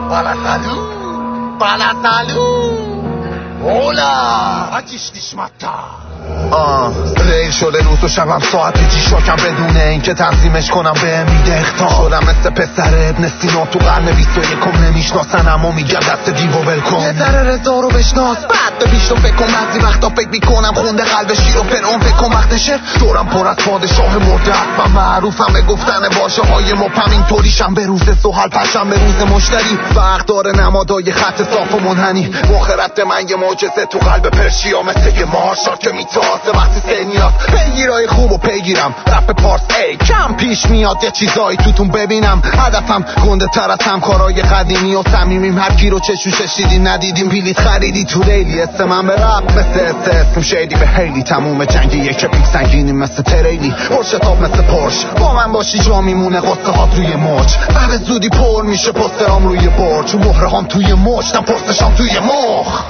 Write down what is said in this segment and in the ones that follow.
Balatalo Hola آتیش دیشمتا ریل شده روز و شبم ساعت جی شاکم بدونه این که تنظیمش کنم به میده اختار شدم مثل پسر ابن سینا تو قرن 21 نمیشناسنم و میگم دست دیو ول کن یه ذره رضا رو بشناس بعد به پیش رو فکر کن بعضی وقتا فکر میکنم خونده قلب شیر و فرعون فکر کن وقت شعر دورم پر از پادشاه مرده و معروفم به گفتن باشه های مبهم اینطوریشم به روز سوحل پشم به روز مشتری فرق داره نمادای خط صاف و منحنی مخرت من یه معجزه تو قلب پرشیا مثل یه مارشال که میتراسه وقتی سنیاست پیگیرای خوب و پیگیرم رپ پارس ای کم پیش میاد یه چیزایی توتون ببینم هدفم گنده تر از همکارای قدیمی و صمیمیم هر کی رو چشوشش دیدین ندیدیم بلیط خریدی تو ریلی اسم من به رپ مثل اسم شیدی به هیلی تموم جنگی یک پیک سنگینی مثل تریلی پرشتاب مثل پرش با من باشی جا میمونه قصه ها توی مچ و به زودی پر میشه پسترام روی برج مهره هم توی مچ نه پستشام توی مخ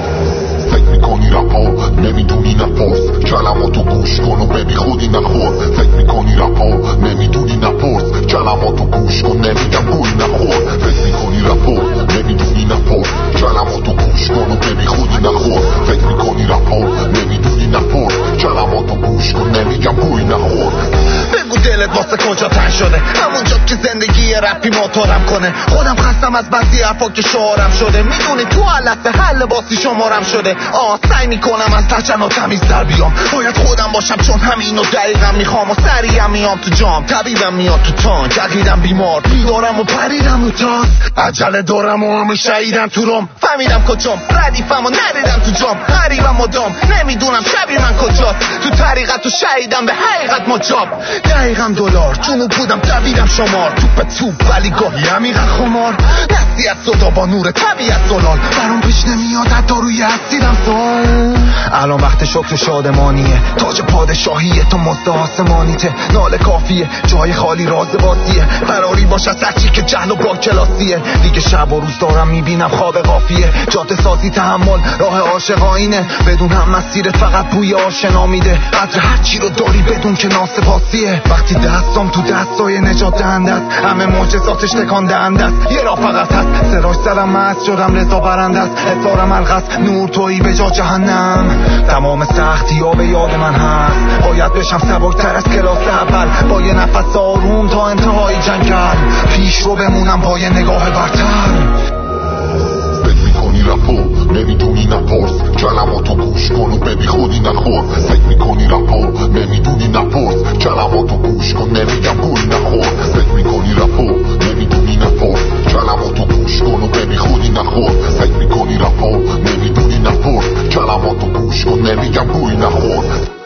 فکر میکنی رپا نمیدونی نپرس کلماتو گوش کن و ببی خودی نخور فکر میکنی رپا نمیدونی نپرس کلماتو گوش کن نمیگم گوی نخور فکر میکنی رپا نمیدونی نپرس کلماتو گوش کن و ببی خودی نخور فکر میکنی رپا نمیدونی نپرس کلماتو گوش کن نمیگم گوی نخور بگو دلت واسه کجا تن شده همونجا که زندگی رپی موتورم کنه خودم خستم از بعضی حرفا که شعارم شده میدونی تو علت حل باسی شمارم شده سعی میکنم از تچن و تمیز در بیام باید خودم باشم چون همینو دقیقم میخوام و سریعم میام تو جام طبیبم میاد تو تانک عقیدم بیمار بیدارم و پریدم رو تاس عجله دارم و همه شهیدم تو روم فهمیدم کجام ردیفم و ندیدم تو جام غریبم مدام نمیدونم شبیه من کجاست تو طریقت و شهیدم به حقیقت مجاب دقیقم دلار جنوب بودم دویدم شمار توپ ولی گاهی عمیقا خمار دستی از صدا با نور طبیعت زلال برام پیش نمیاد حتی روی هستیدم الان وقت شکر شادمانیه تاج پادشاهیه تو مزد آسمانیته ناله کافیه جای خالی راز بازیه فراری باش از هرچی که جهل و با کلاسیه دیگه شب و روز دارم میبینم خواب قافیه جاده سازی تحمل راه عاشقانه بدون هم مسیرت فقط بوی آشنا میده قدر هرچی رو داری بدون که ناسپاسیه وقتی دستم تو دستای نجات دهنده است همه معجزاتش تکان دهنده است یه راه فقط هست سراج سرم مست شدم رضا برنده است اثارم الغس نور تویی به جا جهنم تمام سختی ها به یاد من هست باید بشم سبکتر از کلاس اول با یه نفس آروم تا انتهای جنگل پیش رو بمونم با یه نگاه برتر فکر میکنی رپا نمیدونی نپرس کلماتو گوش کن و ببی خودی نخور فکر میکنی رپا نمیدونی نپرس کلماتو گوش کن نمیگم گوی نخور فکر میکنی رپا نمیدونی نپرس کلماتو گوش کن و ببی خودی نخور فکر میکنی رپا نمیدونی نپرس کلماتو گوش کن نمیگم گوی نخور